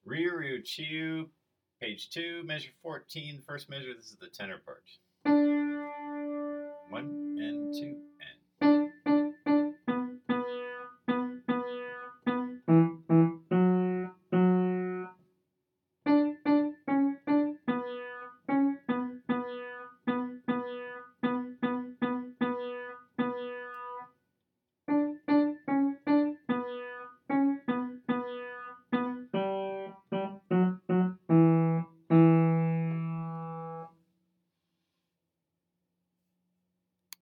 Ryu Chiu, page 2, measure 14. First measure, this is the tenor part. 1 and 2 and